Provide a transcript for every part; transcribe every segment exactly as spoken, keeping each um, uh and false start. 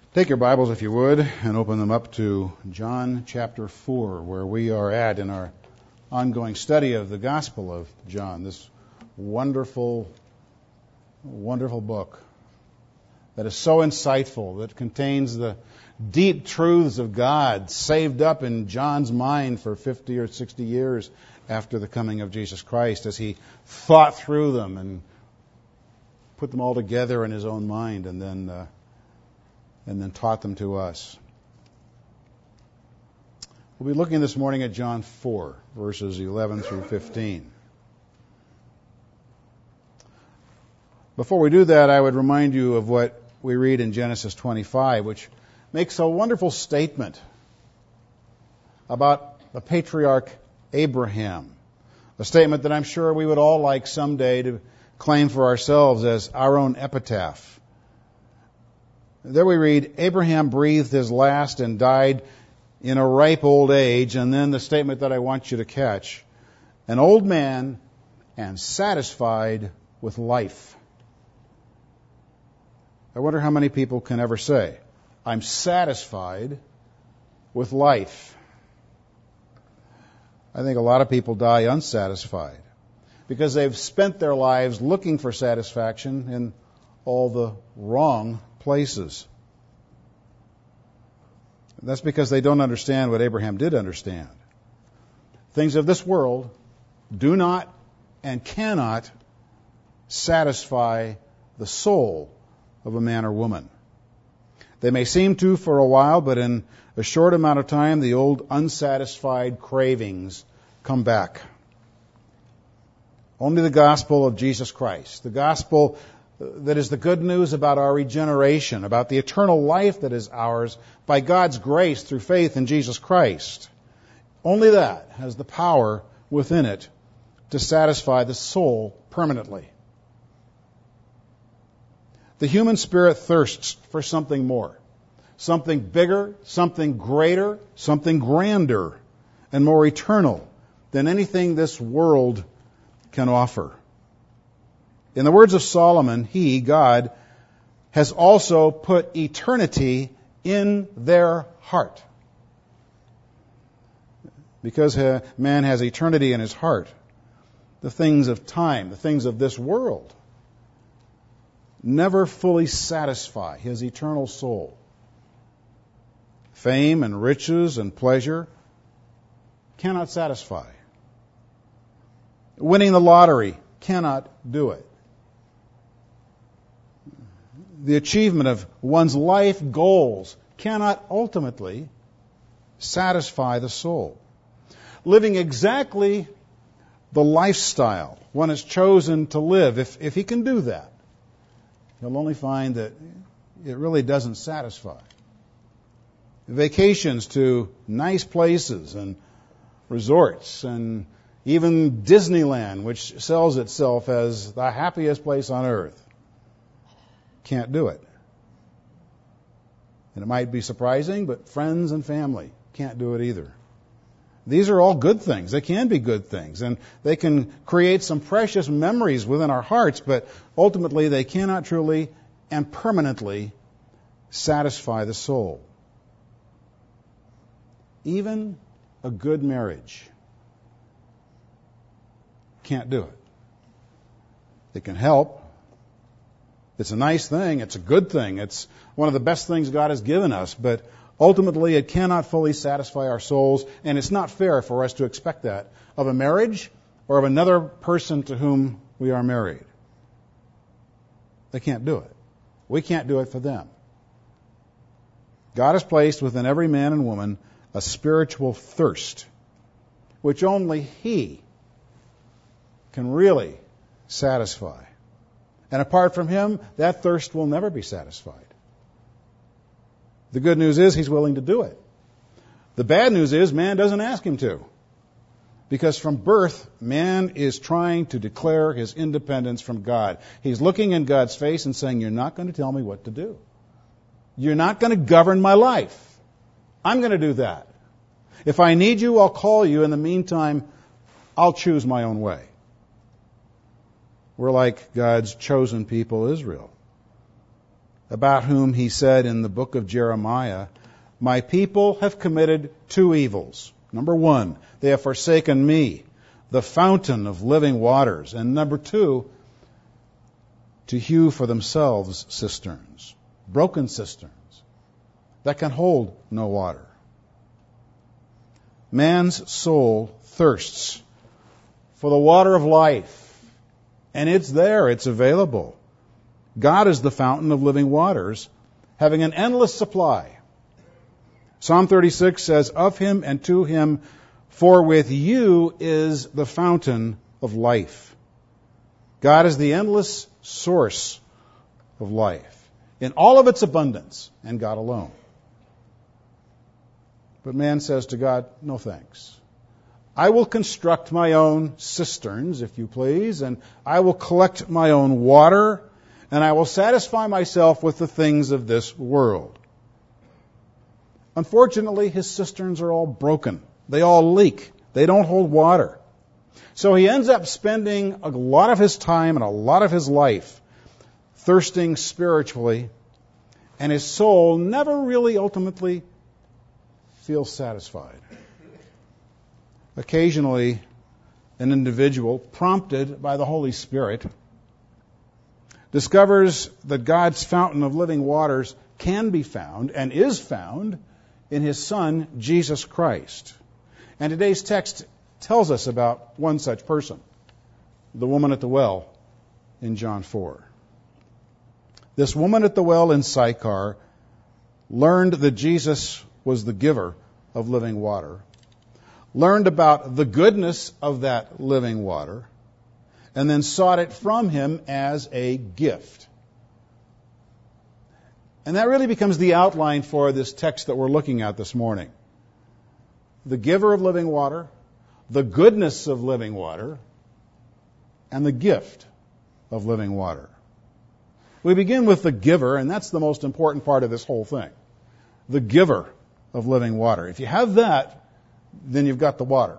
Take your Bibles, if you would, and open them up to John chapter four, where we are at in our ongoing study of the Gospel of John, this wonderful, wonderful book that is so insightful, that contains the deep truths of God saved up in John's mind for fifty or sixty years after the coming of Jesus Christ, as he thought through them and put them all together in his own mind, and then uh, and then taught them to us. We'll be looking this morning at John four, verses eleven through fifteen. Before we do that, I would remind you of what we read in Genesis twenty-five, which makes a wonderful statement about the patriarch Abraham, a statement that I'm sure we would all like someday to claim for ourselves as our own epitaph. There we read, Abraham breathed his last and died in a ripe old age, and then the statement that I want you to catch, an old man and satisfied with life. I wonder how many people can ever say, I'm satisfied with life. I think a lot of people die unsatisfied because they've spent their lives looking for satisfaction in all the wrong places. That's because they don't understand what Abraham did understand. Things of this world do not and cannot satisfy the soul of a man or woman. They may seem to for a while, but in a short amount of time, the old unsatisfied cravings come back. Only the gospel of Jesus Christ, the gospel that is the good news about our regeneration, about the eternal life that is ours by God's grace through faith in Jesus Christ. Only that has the power within it to satisfy the soul permanently. The human spirit thirsts for something more, something bigger, something greater, something grander, and more eternal than anything this world can offer. In the words of Solomon, he, God, has also put eternity in their heart. Because man has eternity in his heart, the things of time, the things of this world, never fully satisfy his eternal soul. Fame and riches and pleasure cannot satisfy. Winning the lottery cannot do it. The achievement of one's life goals cannot ultimately satisfy the soul. Living exactly the lifestyle one has chosen to live, if, if he can do that, he'll only find that it really doesn't satisfy. Vacations to nice places and resorts, and even Disneyland, which sells itself as the happiest place on earth, can't do it. And it might be surprising, but friends and family can't do it either. These are all good things. They can be good things, and they can create some precious memories within our hearts, but ultimately they cannot truly and permanently satisfy the soul. Even a good marriage can't do it. It can help. It's a nice thing. It's a good thing. It's one of the best things God has given us. But ultimately, it cannot fully satisfy our souls. And it's not fair for us to expect that of a marriage or of another person to whom we are married. They can't do it. We can't do it for them. God has placed within every man and woman a spiritual thirst, which only He can really satisfy. And apart from Him, that thirst will never be satisfied. The good news is He's willing to do it. The bad news is man doesn't ask Him to. Because from birth, man is trying to declare his independence from God. He's looking in God's face and saying, you're not going to tell me what to do. You're not going to govern my life. I'm going to do that. If I need you, I'll call you. In the meantime, I'll choose my own way. We're like God's chosen people, Israel. about whom he said in the book of Jeremiah, "My people have committed two evils. Number one, they have forsaken me, the fountain of living waters. And number two, to hew for themselves cisterns, broken cisterns that can hold no water." Man's soul thirsts for the water of life, and it's there, it's available. God is the fountain of living waters, having an endless supply. Psalm thirty-six says, "Of him and to him, for with you is the fountain of life." God is the endless source of life in all of its abundance, and God alone. But man says to God, "No thanks. I will construct my own cisterns, if you please, and I will collect my own water, and I will satisfy myself with the things of this world." Unfortunately, his cisterns are all broken. They all leak. They don't hold water. So he ends up spending a lot of his time and a lot of his life thirsting spiritually, and his soul never really ultimately feels satisfied. Occasionally, an individual, prompted by the Holy Spirit, discovers that God's fountain of living waters can be found and is found in his Son, Jesus Christ. And today's text tells us about one such person, the woman at the well in John four. This woman at the well in Sychar learned that Jesus was the giver of living water, learned about the goodness of that living water, and then sought it from him as a gift. And that really becomes the outline for this text that we're looking at this morning. The giver of living water, the goodness of living water, and the gift of living water. We begin with the giver, and that's the most important part of this whole thing. The giver of living water. If you have that, then you've got the water.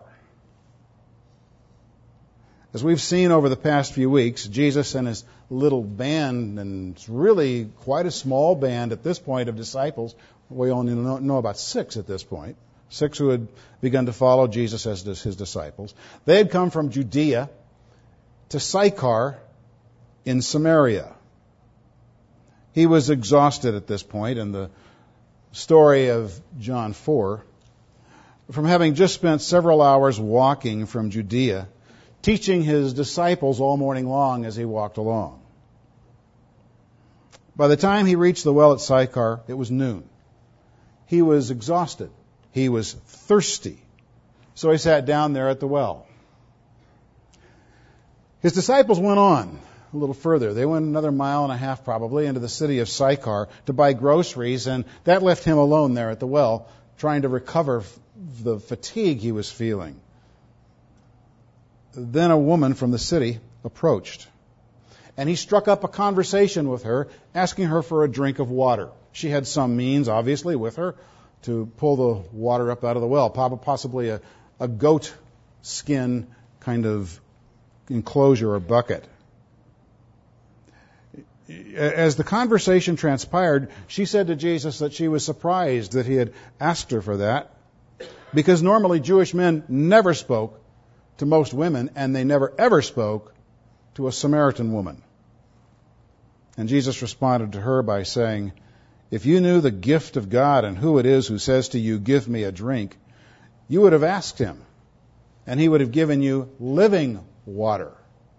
As we've seen over the past few weeks, Jesus and his little band, and it's really quite a small band at this point of disciples. We only know about six at this point. Six who had begun to follow Jesus as his disciples. They had come from Judea to Sychar in Samaria. He was exhausted at this point in the story of John four from having just spent several hours walking from Judea, teaching his disciples all morning long as he walked along. By the time he reached the well at Sychar, it was noon. He was exhausted. He was thirsty. So he sat down there at the well. His disciples went on a little further. They went another mile and a half probably into the city of Sychar to buy groceries, and that left him alone there at the well, trying to recover the fatigue he was feeling. Then a woman from the city approached, and he struck up a conversation with her, asking her for a drink of water. She had some means, obviously, with her to pull the water up out of the well, possibly a, a goat skin kind of enclosure or bucket. As the conversation transpired, she said to Jesus that she was surprised that he had asked her for that, because normally Jewish men never spoke to most women, and they never ever spoke to a Samaritan woman. And Jesus responded to her by saying, "If you knew the gift of God and who it is who says to you, 'Give me a drink,' you would have asked him, and he would have given you living water."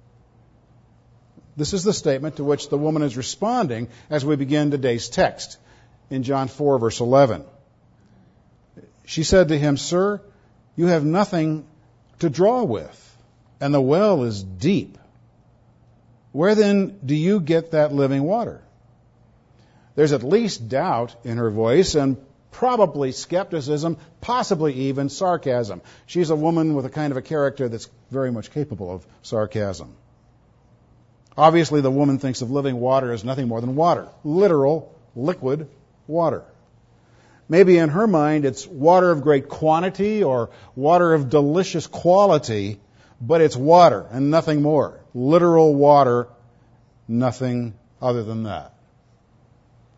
This is the statement to which the woman is responding as we begin today's text in John four, verse eleven. She said to him, "Sir, you have nothing to draw with, and the well is deep. Where then do you get that living water?" There's at least doubt in her voice and probably skepticism, possibly even sarcasm. She's a woman with a kind of a character that's very much capable of sarcasm. Obviously, the woman thinks of living water as nothing more than water, literal, liquid water. Maybe in her mind it's water of great quantity or water of delicious quality, but it's water and nothing more. Literal water, nothing other than that.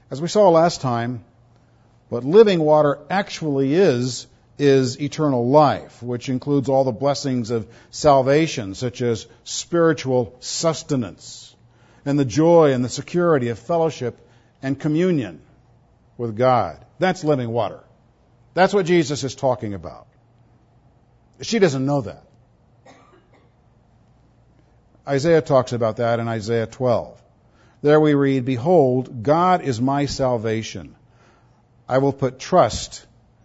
As we saw last time, what living water actually is, is eternal life, which includes all the blessings of salvation, such as spiritual sustenance, and the joy and the security of fellowship and communion with God. That's living water. That's what Jesus is talking about. She doesn't know that. Isaiah talks about that in Isaiah twelve. There we read, "Behold, God is my salvation. I will put trust.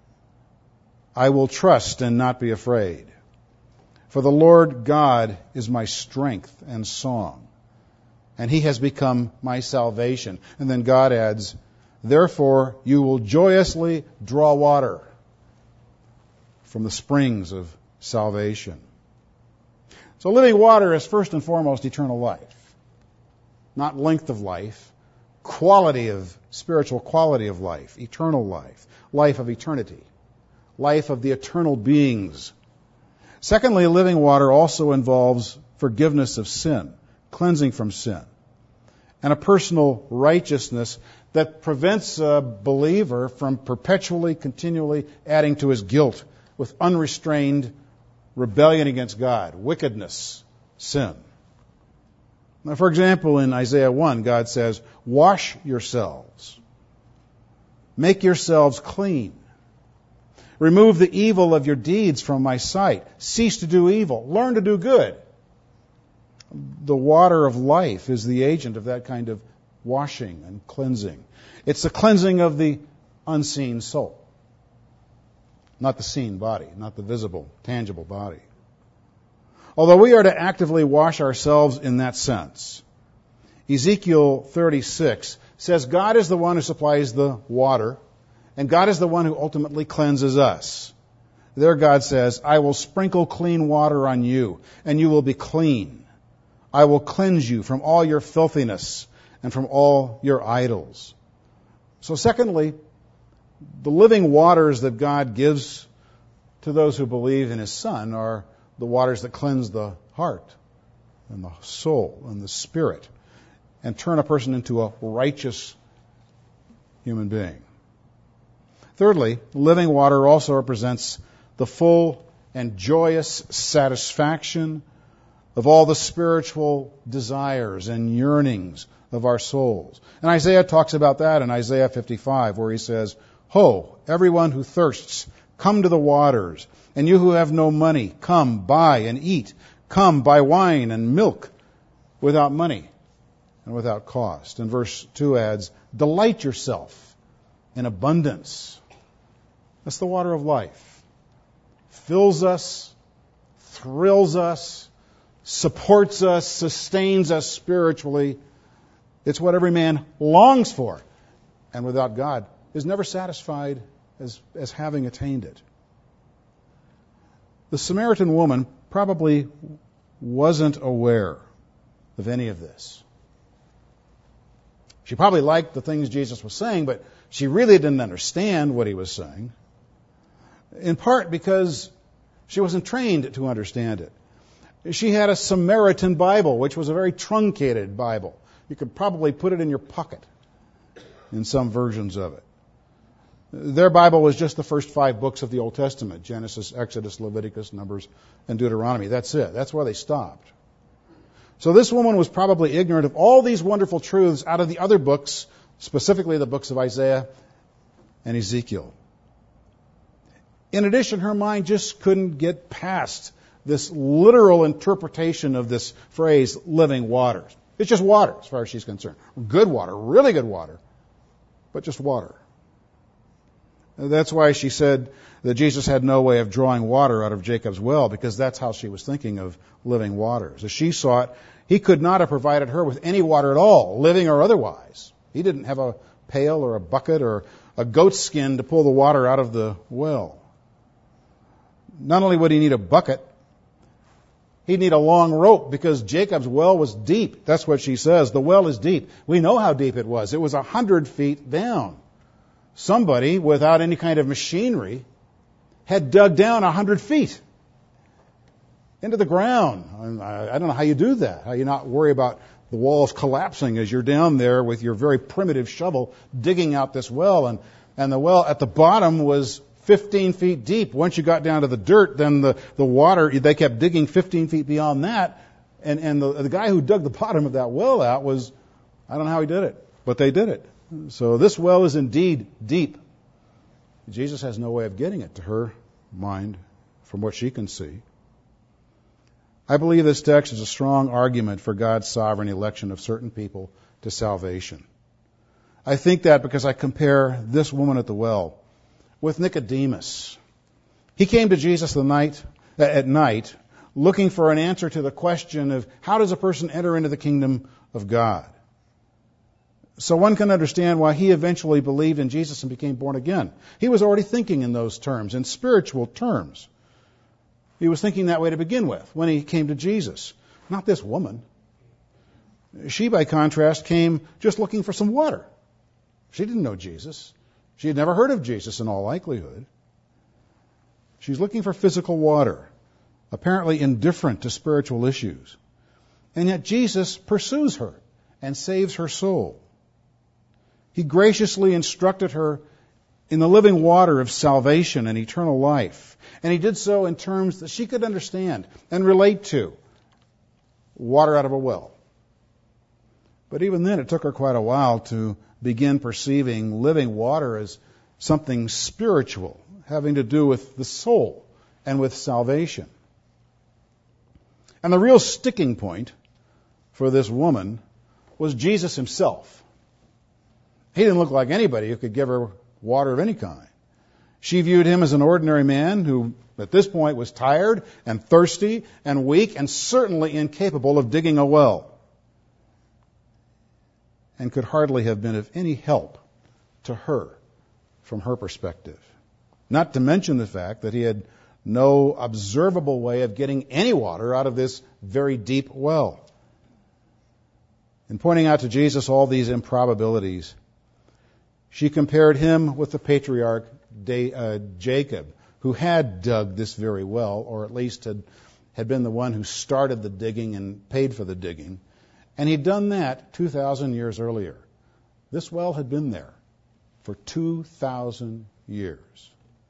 I will trust and not be afraid. For the Lord God is my strength and song, and he has become my salvation." And then God adds, "Therefore you will joyously draw water from the springs of salvation." So living water is first and foremost eternal life. Not length of life, quality of, spiritual quality of life, eternal life, life of eternity, life of the eternal beings. Secondly, living water also involves forgiveness of sin, cleansing from sin, and a personal righteousness that prevents a believer from perpetually, continually adding to his guilt with unrestrained rebellion against God, wickedness, sin. Now, for example, in Isaiah one, God says, "Wash yourselves. Make yourselves clean. Remove the evil of your deeds from my sight. Cease to do evil. Learn to do good." The water of life is the agent of that kind of washing and cleansing. It's the cleansing of the unseen soul. Not the seen body, not the visible, tangible body. Although we are to actively wash ourselves in that sense, Ezekiel thirty-six says God is the one who supplies the water, and God is the one who ultimately cleanses us. There God says, "I will sprinkle clean water on you, and you will be clean. I will cleanse you from all your filthiness and from all your idols." So secondly, the living waters that God gives to those who believe in his Son are the waters that cleanse the heart and the soul and the spirit and turn a person into a righteous human being. Thirdly, living water also represents the full and joyous satisfaction of all the spiritual desires and yearnings of our souls. And Isaiah talks about that in Isaiah fifty-five, where he says, "Ho, everyone who thirsts, come to the waters. And you who have no money, come, buy and eat. Come, buy wine and milk without money and without cost." And verse two adds, "Delight yourself in abundance." That's the water of life. Fills us, thrills us, supports us, sustains us spiritually. It's what every man longs for, and without God is never satisfied as, as having attained it. The Samaritan woman probably wasn't aware of any of this. She probably liked the things Jesus was saying, but she really didn't understand what he was saying, in part because she wasn't trained to understand it. She had a Samaritan Bible, which was a very truncated Bible. You could probably put it in your pocket in some versions of it. Their Bible was just the first five books of the Old Testament: Genesis, Exodus, Leviticus, Numbers, and Deuteronomy. That's it. That's where they stopped. So this woman was probably ignorant of all these wonderful truths out of the other books, specifically the books of Isaiah and Ezekiel. In addition, her mind just couldn't get past this literal interpretation of this phrase, living waters. It's just water, as far as she's concerned. Good water, really good water, but just water. That's why she said that Jesus had no way of drawing water out of Jacob's well, because that's how she was thinking of living waters. As she saw it, he could not have provided her with any water at all, living or otherwise. He didn't have a pail or a bucket or a goat skin to pull the water out of the well. Not only would he need a bucket, he'd need a long rope, because Jacob's well was deep. That's what she says. The well is deep. We know how deep it was. It was a hundred feet down. Somebody, without any kind of machinery, had dug down a hundred feet into the ground. I don't know how you do that, how you not worry about the wall's collapsing as you're down there with your very primitive shovel digging out this well. And, and the well at the bottom was fifteen feet deep. Once you got down to the dirt, then the, the water, they kept digging fifteen feet beyond that. And, and the, the guy who dug the bottom of that well out was, I don't know how he did it, but they did it. So this well is indeed deep. Jesus has no way of getting it to her mind from what she can see. I believe this text is a strong argument for God's sovereign election of certain people to salvation. I think that because I compare this woman at the well with Nicodemus. He came to Jesus the night, at night looking for an answer to the question of how does a person enter into the kingdom of God? So one can understand why he eventually believed in Jesus and became born again. He was already thinking in those terms, in spiritual terms. He was thinking that way to begin with when he came to Jesus. Not this woman. She, by contrast, came just looking for some water. She didn't know Jesus. She had never heard of Jesus in all likelihood. She's looking for physical water, apparently indifferent to spiritual issues. And yet Jesus pursues her and saves her soul. He graciously instructed her in the living water of salvation and eternal life. And he did so in terms that she could understand and relate to. Water out of a well. But even then, it took her quite a while to begin perceiving living water as something spiritual, having to do with the soul and with salvation. And the real sticking point for this woman was Jesus himself. He didn't look like anybody who could give her water of any kind. She viewed him as an ordinary man who, at this point, was tired and thirsty and weak and certainly incapable of digging a well, and could hardly have been of any help to her from her perspective. Not to mention the fact that he had no observable way of getting any water out of this very deep well. In pointing out to Jesus all these improbabilities, she compared him with the patriarch Jacob, who had dug this very well, or at least had, had been the one who started the digging and paid for the digging. And he'd done that two thousand years earlier. This well had been there for two thousand years.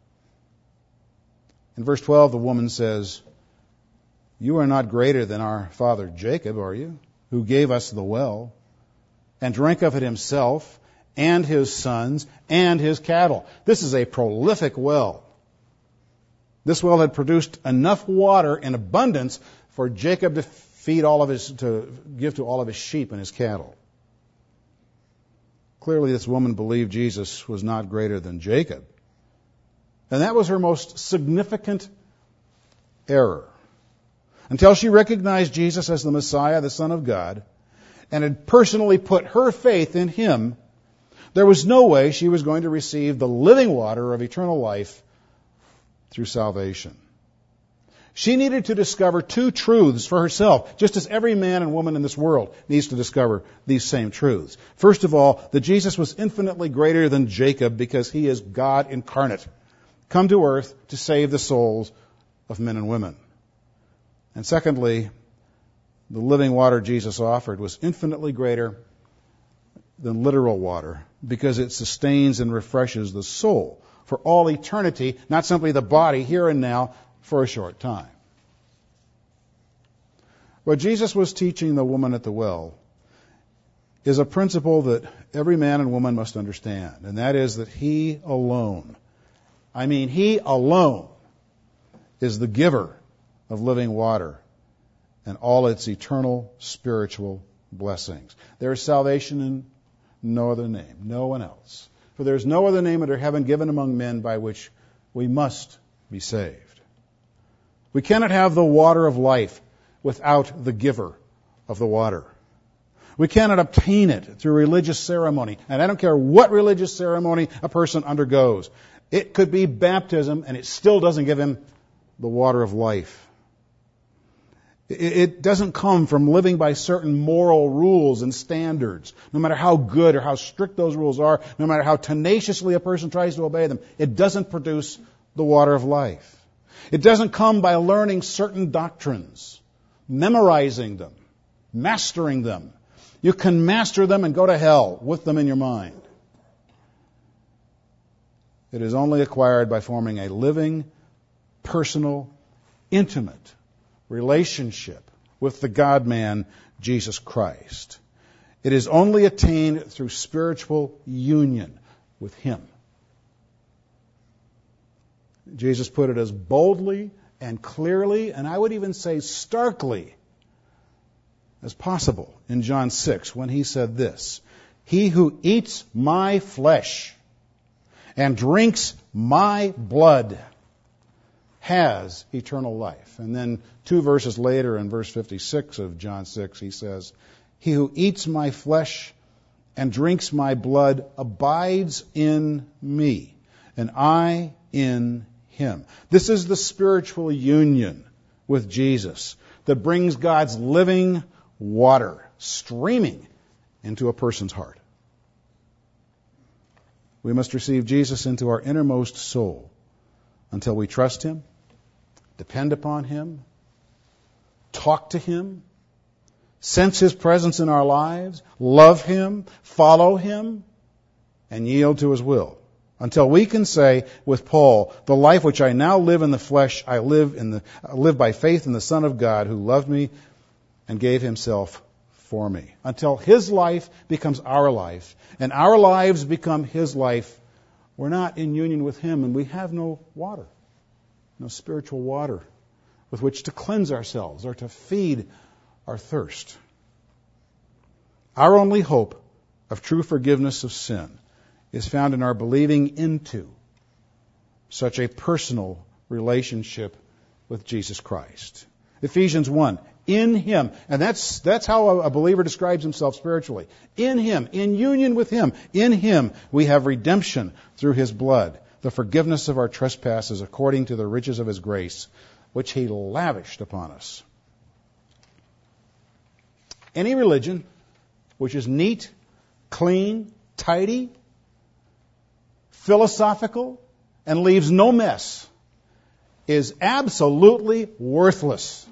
In verse twelve, the woman says, "You are not greater than our father Jacob, are you, who gave us the well, and drank of it himself, and his sons, and his cattle." This is a prolific well. This well had produced enough water in abundance for Jacob to feed all of his, to give to all of his sheep and his cattle. Clearly, this woman believed Jesus was not greater than Jacob. And that was her most significant error. Until she recognized Jesus as the Messiah, the Son of God, and had personally put her faith in him, there was no way she was going to receive the living water of eternal life through salvation. She needed to discover two truths for herself, just as every man and woman in this world needs to discover these same truths. First of all, that Jesus was infinitely greater than Jacob because he is God incarnate, come to earth to save the souls of men and women. And secondly, the living water Jesus offered was infinitely greater than literal water because it sustains and refreshes the soul for all eternity, not simply the body here and now for a short time. What Jesus was teaching the woman at the well is a principle that every man and woman must understand, and that is that he alone, I mean he alone, is the giver of living water and all its eternal spiritual blessings. There is salvation in no other name, no one else. For there is no other name under heaven given among men by which we must be saved. We cannot have the water of life without the giver of the water. We cannot obtain it through religious ceremony. And I don't care what religious ceremony a person undergoes. It could be baptism, and it still doesn't give him the water of life. It doesn't come from living by certain moral rules and standards. No matter how good or how strict those rules are, no matter how tenaciously a person tries to obey them, it doesn't produce the water of life. It doesn't come by learning certain doctrines, memorizing them, mastering them. You can master them and go to hell with them in your mind. It is only acquired by forming a living, personal, intimate relationship with the God-man, Jesus Christ. It is only attained through spiritual union with Him. Jesus put it as boldly and clearly, and I would even say starkly, as possible in John six when He said this, "He who eats my flesh and drinks my blood has eternal life." And then two verses later in verse fifty-six of John six, He says, "He who eats my flesh and drinks my blood abides in me, and I in him." This is the spiritual union with Jesus that brings God's living water streaming into a person's heart. We must receive Jesus into our innermost soul until we trust Him, depend upon Him, talk to Him, sense His presence in our lives, love Him, follow Him, and yield to His will. Until we can say with Paul, "The life which I now live in the flesh, I live in the I live by faith in the Son of God who loved me and gave Himself for me." Until His life becomes our life and our lives become His life, we're not in union with Him, and we have no water, no spiritual water with which to cleanse ourselves or to feed our thirst. Our only hope of true forgiveness of sin is found in our believing into such a personal relationship with Jesus Christ. Ephesians one, in Him, and that's that's how a believer describes himself spiritually. In Him, in union with Him, in Him we have redemption through His blood, the forgiveness of our trespasses according to the riches of His grace, which He lavished upon us. Any religion which is neat, clean, tidy, philosophical, and leaves no mess is absolutely worthless.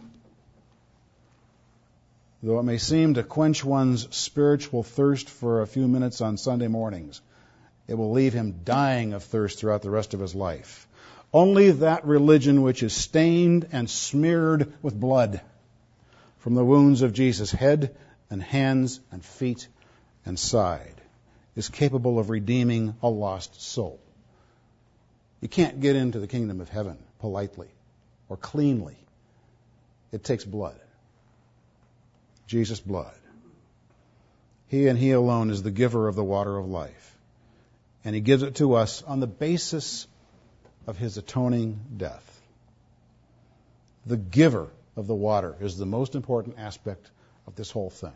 Though it may seem to quench one's spiritual thirst for a few minutes on Sunday mornings, it will leave him dying of thirst throughout the rest of his life. Only that religion which is stained and smeared with blood from the wounds of Jesus' head and hands and feet and side is capable of redeeming a lost soul. You can't get into the kingdom of heaven politely or cleanly. It takes blood. Jesus' blood. He and He alone is the giver of the water of life. And He gives it to us on the basis of His atoning death. The giver of the water is the most important aspect of this whole thing.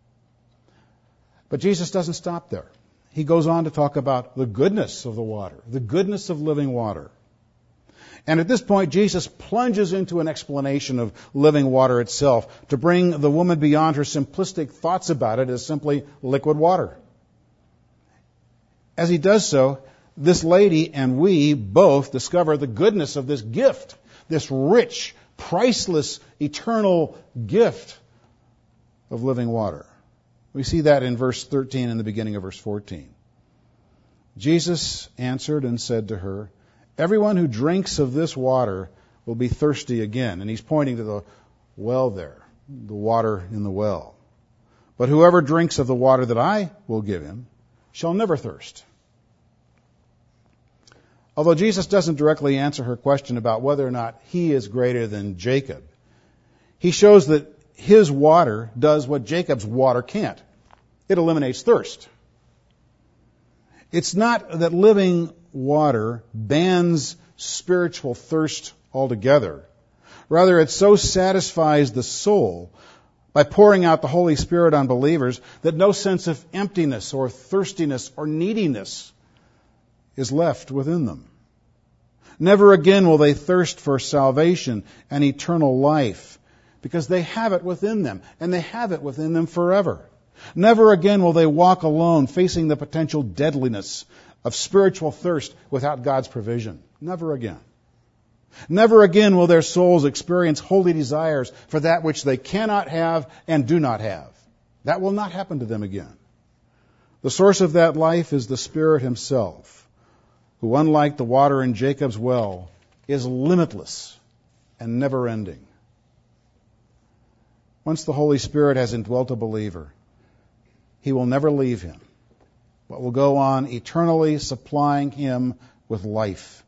But Jesus doesn't stop there. He goes on to talk about the goodness of the water, the goodness of living water. And at this point, Jesus plunges into an explanation of living water itself to bring the woman beyond her simplistic thoughts about it as simply liquid water. As He does so, this lady and we both discover the goodness of this gift, this rich, priceless, eternal gift of living water. We see that in verse thirteen and the beginning of verse fourteen. Jesus answered and said to her, "Everyone who drinks of this water will be thirsty again." And He's pointing to the well there, the water in the well. "But whoever drinks of the water that I will give him shall never thirst." Although Jesus doesn't directly answer her question about whether or not He is greater than Jacob, He shows that His water does what Jacob's water can't. It eliminates thirst. It's not that living water bans spiritual thirst altogether. Rather, it so satisfies the soul by pouring out the Holy Spirit on believers that no sense of emptiness or thirstiness or neediness is left within them. Never again will they thirst for salvation and eternal life, because they have it within them, and they have it within them forever. Never again will they walk alone, facing the potential deadliness of spiritual thirst without God's provision. Never again. Never again will their souls experience holy desires for that which they cannot have and do not have. That will not happen to them again. The source of that life is the Spirit Himself, who, unlike the water in Jacob's well, is limitless and never-ending. Once the Holy Spirit has indwelt a believer, He will never leave him, but will go on eternally supplying him with life.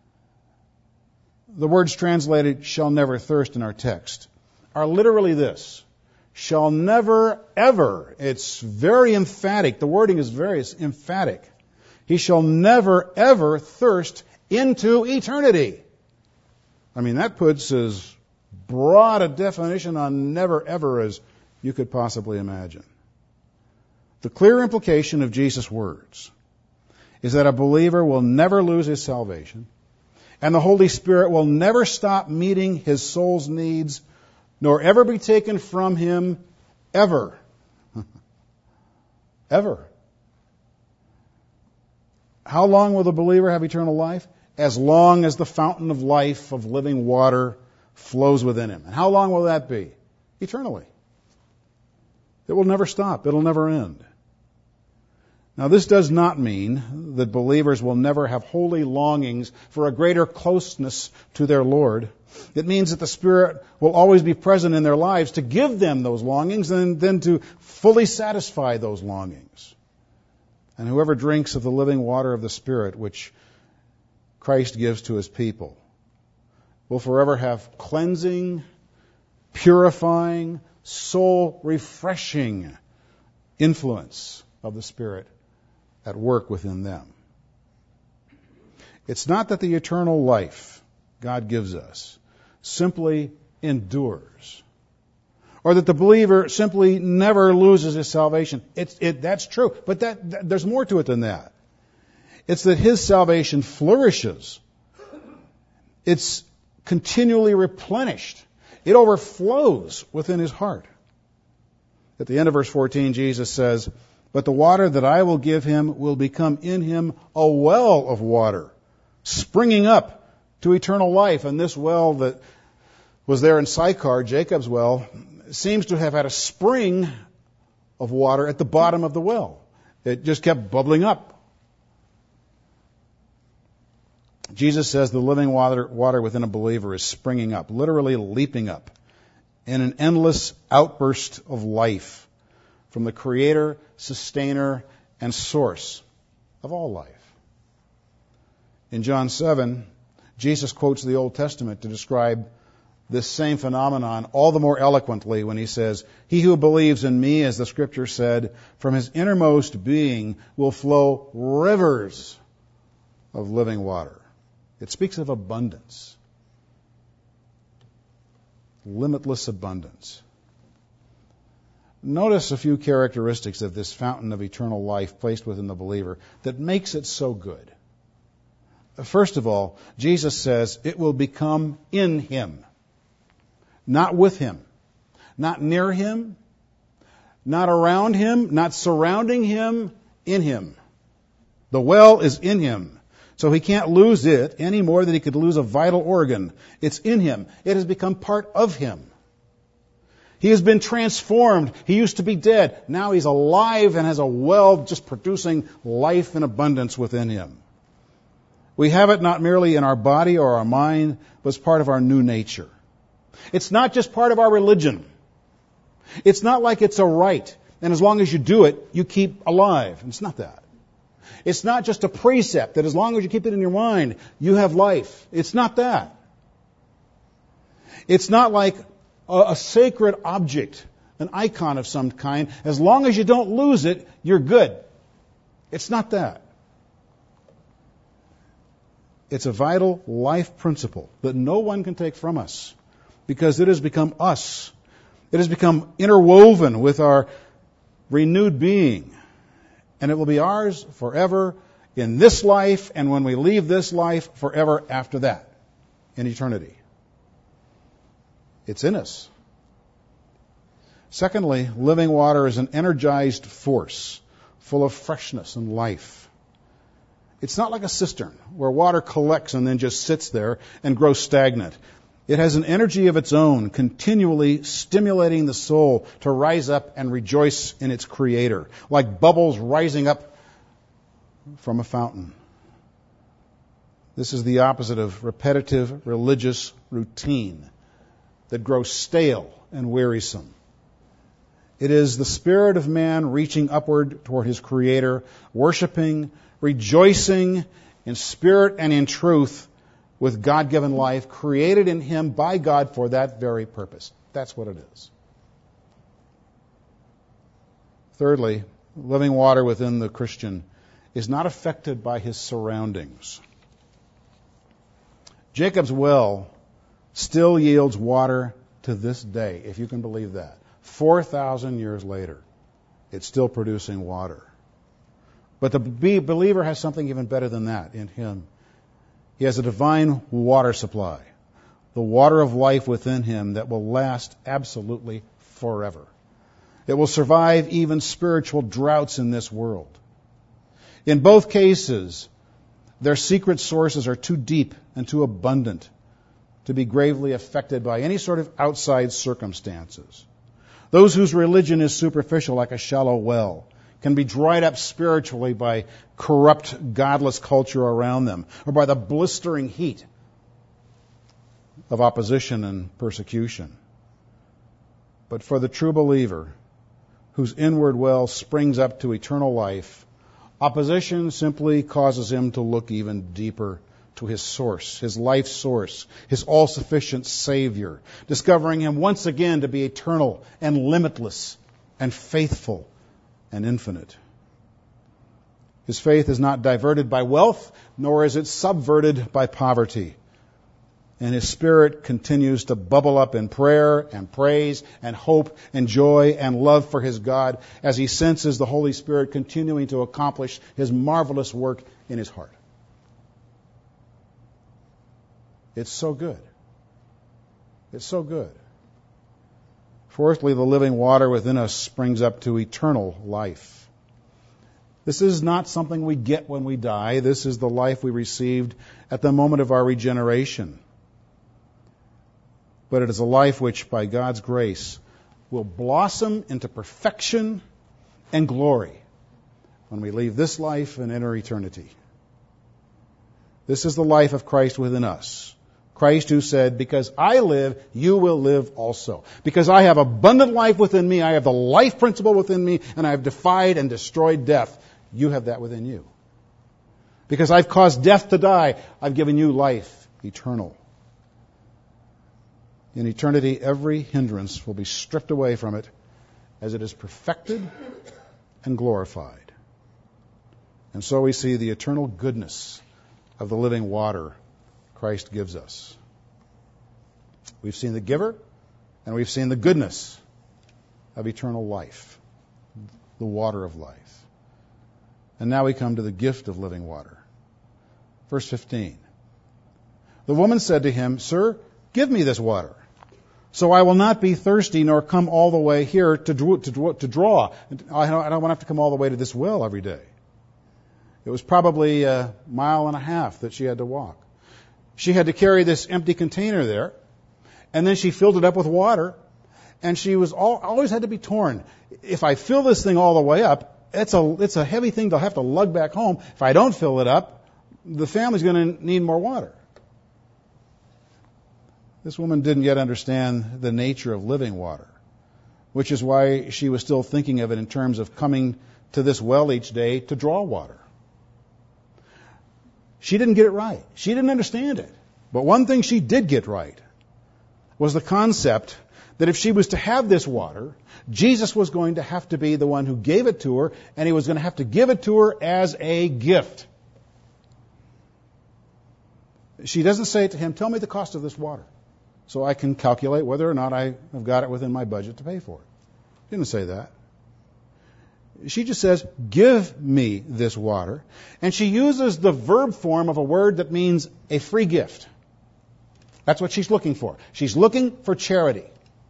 The words translated, shall never thirst, in our text are literally this: shall never, ever. It's very emphatic. The wording is very emphatic. He shall never, ever thirst into eternity. I mean, that puts as broad a definition on never, ever as you could possibly imagine. The clear implication of Jesus' words is that a believer will never lose his salvation, and the Holy Spirit will never stop meeting his soul's needs, nor ever be taken from him, ever. Ever. How long will the believer have eternal life? As long as the fountain of life, of living water, flows within him. And how long will that be? Eternally. It will never stop. It'll never end. Now, this does not mean that believers will never have holy longings for a greater closeness to their Lord. It means that the Spirit will always be present in their lives to give them those longings and then to fully satisfy those longings. And whoever drinks of the living water of the Spirit, which Christ gives to His people, will forever have cleansing, purifying, soul-refreshing influence of the Spirit at work within them. It's not that the eternal life God gives us simply endures, or that the believer simply never loses his salvation. It's, it, that's true, but that, that there's more to it than that. It's that his salvation flourishes. It's continually replenished. It overflows within his heart. At the end of verse fourteen, Jesus says, but the water that I will give him will become in him a well of water, springing up to eternal life. And this well that was there in Sychar, Jacob's well, seems to have had a spring of water at the bottom of the well. It just kept bubbling up. Jesus says the living water, water within a believer is springing up, literally leaping up, in an endless outburst of life from the Creator, Sustainer, and Source of all life. In John seven, Jesus quotes the Old Testament to describe this same phenomenon all the more eloquently when He says, he who believes in me, as the Scripture said, from his innermost being will flow rivers of living water. It speaks of abundance. Limitless abundance. Notice a few characteristics of this fountain of eternal life placed within the believer that makes it so good. First of all, Jesus says it will become in him, not with him, not near him, not around him, not surrounding him, in him. The well is in him. So he can't lose it any more than he could lose a vital organ. It's in him. It has become part of him. He has been transformed. He used to be dead. Now he's alive and has a well just producing life in abundance within him. We have it not merely in our body or our mind, but as part of our new nature. It's not just part of our religion. It's not like it's a rite, and as long as you do it, you keep alive. It's not that. It's not just a precept that as long as you keep it in your mind, you have life. It's not that. It's not like a, a sacred object, an icon of some kind. As long as you don't lose it, you're good. It's not that. It's a vital life principle that no one can take from us because it has become us. It has become interwoven with our renewed being. And it will be ours forever in this life, and when we leave this life, forever after that, in eternity. It's in us. Secondly, living water is an energized force, full of freshness and life. It's not like a cistern where water collects and then just sits there and grows stagnant. It has an energy of its own, continually stimulating the soul to rise up and rejoice in its Creator, like bubbles rising up from a fountain. This is the opposite of repetitive religious routine that grows stale and wearisome. It is the spirit of man reaching upward toward his Creator, worshiping, rejoicing in spirit and in truth with God-given life, created in him by God for that very purpose. That's what it is. Thirdly, living water within the Christian is not affected by his surroundings. Jacob's well still yields water to this day, if you can believe that. four thousand years later, it's still producing water. But the believer has something even better than that in him. He has a divine water supply, the water of life within him that will last absolutely forever. It will survive even spiritual droughts in this world. In both cases, their secret sources are too deep and too abundant to be gravely affected by any sort of outside circumstances. Those whose religion is superficial, like a shallow well, can be dried up spiritually by corrupt, godless culture around them, or by the blistering heat of opposition and persecution. But for the true believer, whose inward well springs up to eternal life, opposition simply causes him to look even deeper to his source, his life source, his all-sufficient Savior, discovering him once again to be eternal and limitless and faithful and infinite. His faith is not diverted by wealth, nor is it subverted by poverty. And his spirit continues to bubble up in prayer and praise and hope and joy and love for his God as he senses the Holy Spirit continuing to accomplish his marvelous work in his heart. It's so good. It's so good. Fourthly, the living water within us springs up to eternal life. This is not something we get when we die. This is the life we received at the moment of our regeneration. But it is a life which, by God's grace, will blossom into perfection and glory when we leave this life and enter eternity. This is the life of Christ within us. Christ who said, because I live, you will live also. Because I have abundant life within me, I have the life principle within me, and I have defied and destroyed death. You have that within you. Because I've caused death to die, I've given you life eternal. In eternity, every hindrance will be stripped away from it as it is perfected and glorified. And so we see the eternal goodness of the living water Christ gives us. We've seen the giver, and we've seen the goodness of eternal life, the water of life. And now we come to the gift of living water. Verse fifteen. The woman said to him, Sir, give me this water, so I will not be thirsty nor come all the way here to, draw, to, draw, to draw. I don't, I don't want to have to come all the way to this well every day. It was probably a mile and a half that she had to walk. She had to carry this empty container there, and then she filled it up with water, and she was all, always had to be torn. If I fill this thing all the way up, it's a, it's a heavy thing to have to lug back home. If I don't fill it up, the family's going to need more water. This woman didn't yet understand the nature of living water, which is why she was still thinking of it in terms of coming to this well each day to draw water. She didn't get it right. She didn't understand it. But one thing she did get right was the concept that if she was to have this water, Jesus was going to have to be the one who gave it to her, and he was going to have to give it to her as a gift. She doesn't say to him, tell me the cost of this water, so I can calculate whether or not I have got it within my budget to pay for it. She didn't say that. She just says, give me this water. And she uses the verb form of a word that means a free gift. That's what she's looking for. She's looking for charity.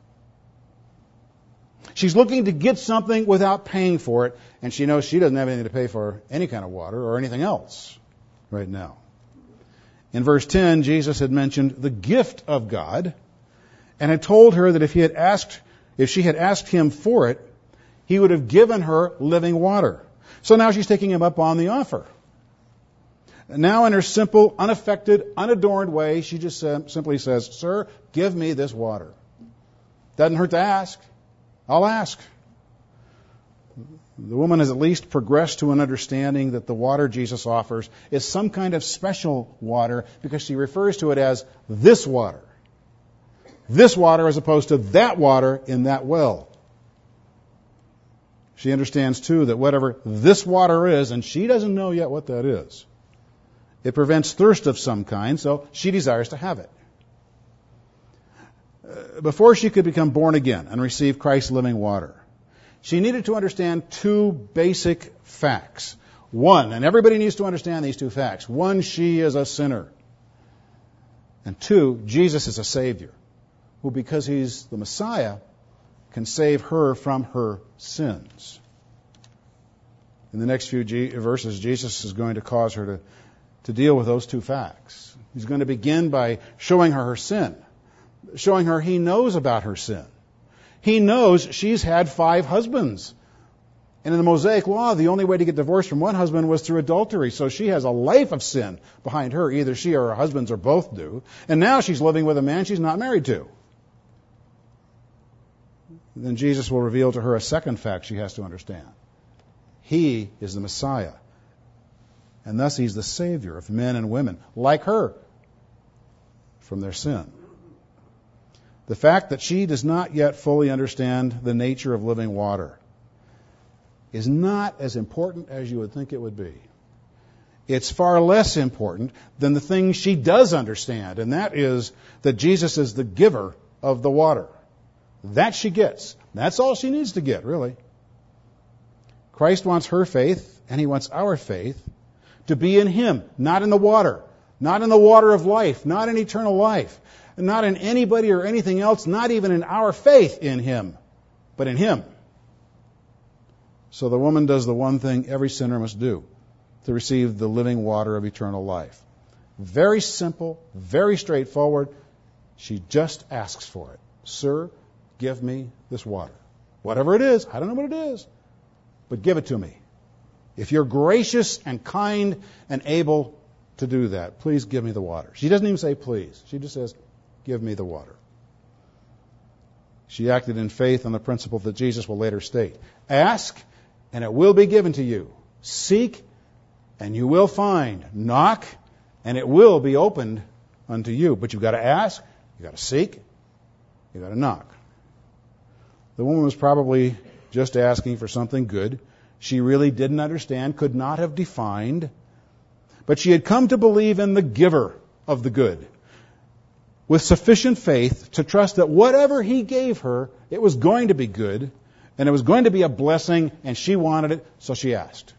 She's looking to get something without paying for it, and she knows she doesn't have anything to pay for any kind of water or anything else right now. In verse ten, Jesus had mentioned the gift of God and had told her that if he had asked, if she had asked him for it, he would have given her living water. So now she's taking him up on the offer. Now in her simple, unaffected, unadorned way, she just simply says, "Sir, give me this water." Doesn't hurt to ask. I'll ask. The woman has at least progressed to an understanding that the water Jesus offers is some kind of special water because she refers to it as this water. This water as opposed to that water in that well. She understands, too, that whatever this water is, and she doesn't know yet what that is, it prevents thirst of some kind, so she desires to have it. Before she could become born again and receive Christ's living water, she needed to understand two basic facts. One, and everybody needs to understand these two facts. One, she is a sinner. And two, Jesus is a Savior, who, because he's the Messiah, can save her from her sins. In the next few G- verses, Jesus is going to cause her to, to deal with those two facts. He's going to begin by showing her her sin, showing her he knows about her sin. He knows she's had five husbands. And in the Mosaic law, the only way to get divorced from one husband was through adultery. So she has a life of sin behind her. Either she or her husbands or both do. And now she's living with a man she's not married to. Then Jesus will reveal to her a second fact she has to understand. He is the Messiah. And thus he's the Savior of men and women, like her, from their sin. The fact that she does not yet fully understand the nature of living water is not as important as you would think it would be. It's far less important than the thing she does understand, and that is that Jesus is the giver of the water. That she gets. That's all she needs to get, really. Christ wants her faith, and he wants our faith, to be in him, not in the water, not in the water of life, not in eternal life, not in anybody or anything else, not even in our faith in him, but in him. So the woman does the one thing every sinner must do to receive the living water of eternal life. Very simple, very straightforward. She just asks for it. Sir, give me this water. Whatever it is, I don't know what it is, but give it to me. If you're gracious and kind and able to do that, please give me the water. She doesn't even say please. She just says, give me the water. She acted in faith on the principle that Jesus will later state. Ask, and it will be given to you. Seek, and you will find. Knock, and it will be opened unto you. But you've got to ask, you've got to seek, you've got to knock. The woman was probably just asking for something good. She really didn't understand, could not have defined. But she had come to believe in the giver of the good, with sufficient faith to trust that whatever he gave her, it was going to be good, and it was going to be a blessing, and she wanted it, so she asked.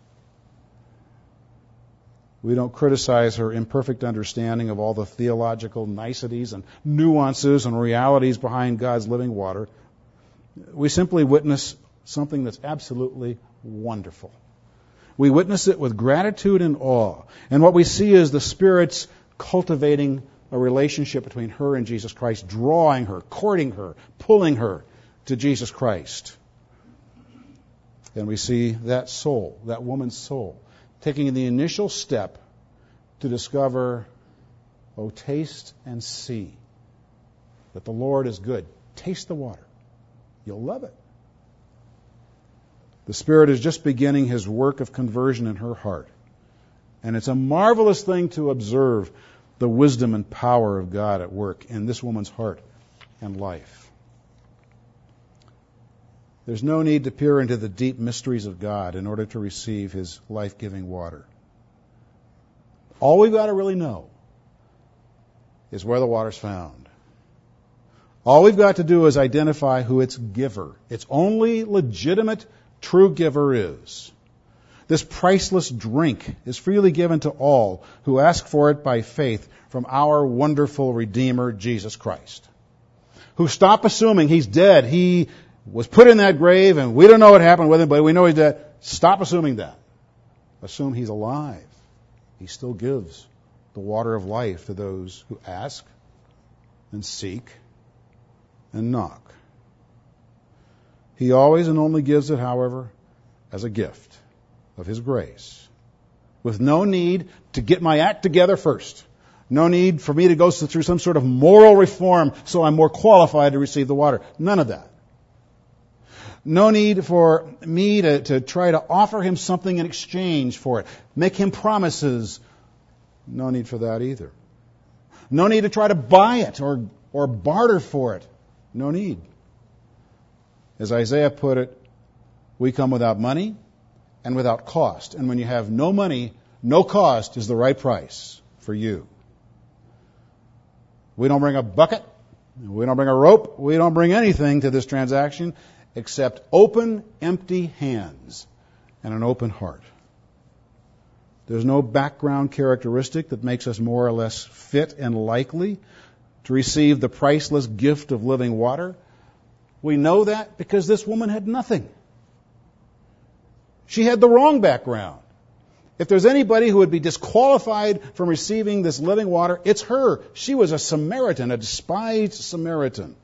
We don't criticize her imperfect understanding of all the theological niceties and nuances and realities behind God's living water. We simply witness something that's absolutely wonderful. We witness it with gratitude and awe. And what we see is the Spirit's cultivating a relationship between her and Jesus Christ, drawing her, courting her, pulling her to Jesus Christ. And we see that soul, that woman's soul, taking the initial step to discover, oh, taste and see that the Lord is good. Taste the water. You'll love it. The Spirit is just beginning his work of conversion in her heart. And it's a marvelous thing to observe the wisdom and power of God at work in this woman's heart and life. There's no need to peer into the deep mysteries of God in order to receive his life-giving water. All we've got to really know is where the water's found. All we've got to do is identify who its giver, its only legitimate true giver is. This priceless drink is freely given to all who ask for it by faith from our wonderful Redeemer, Jesus Christ, who stop assuming he's dead. He was put in that grave and we don't know what happened with him, but we know he's dead. Stop assuming that. Assume he's alive. He still gives the water of life to those who ask and seek and knock. He always and only gives it, however, as a gift of His grace, with no need to get my act together first. No need for me to go through some sort of moral reform so I'm more qualified to receive the water. None of that. No need for me to, to try to offer Him something in exchange for it. Make Him promises. No need for that either. No need to try to buy it or, or barter for it. No need. As Isaiah put it, we come without money and without cost. And when you have no money, no cost is the right price for you. We don't bring a bucket. We don't bring a rope. We don't bring anything to this transaction except open, empty hands and an open heart. There's no background characteristic that makes us more or less fit and likely to receive the priceless gift of living water. We know that because this woman had nothing. She had the wrong background. If there's anybody who would be disqualified from receiving this living water, it's her. She was a Samaritan, a despised Samaritan.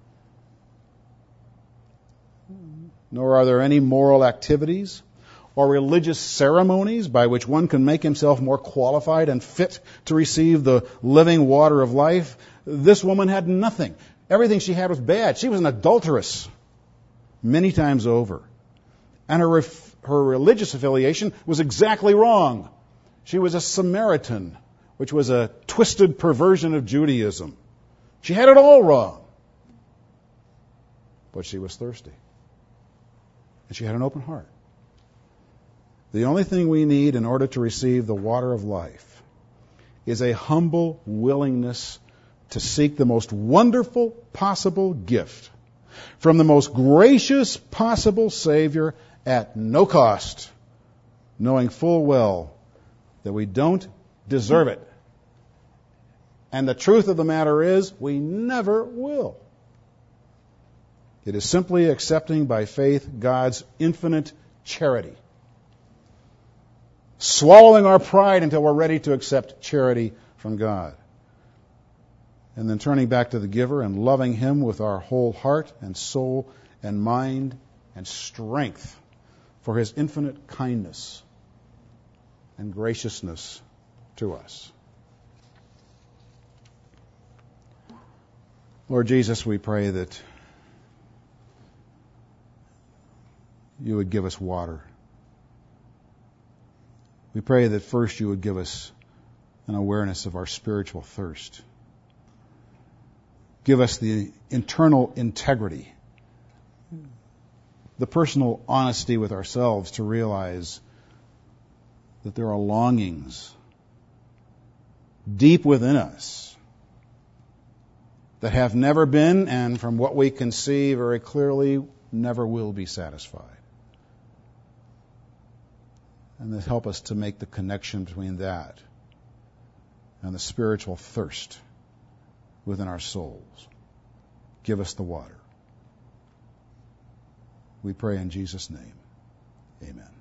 Nor are there any moral activities or religious ceremonies by which one can make himself more qualified and fit to receive the living water of life. This woman had nothing. Everything she had was bad. She was an adulteress many times over. And her ref- her religious affiliation was exactly wrong. She was a Samaritan, which was a twisted perversion of Judaism. She had it all wrong. But she was thirsty. And she had an open heart. The only thing we need in order to receive the water of life is a humble willingness to seek the most wonderful possible gift from the most gracious possible Savior at no cost, knowing full well that we don't deserve it. And the truth of the matter is, we never will. It is simply accepting by faith God's infinite charity. Swallowing our pride until we're ready to accept charity from God. And then turning back to the giver and loving Him with our whole heart and soul and mind and strength for His infinite kindness and graciousness to us. Lord Jesus, we pray that You would give us water. We pray that first You would give us an awareness of our spiritual thirst. Give us the internal integrity, the personal honesty with ourselves to realize that there are longings deep within us that have never been, and from what we can see very clearly, never will be satisfied. And that help us to make the connection between that and the spiritual thirst within our souls. Give us the water. We pray in Jesus' name. Amen.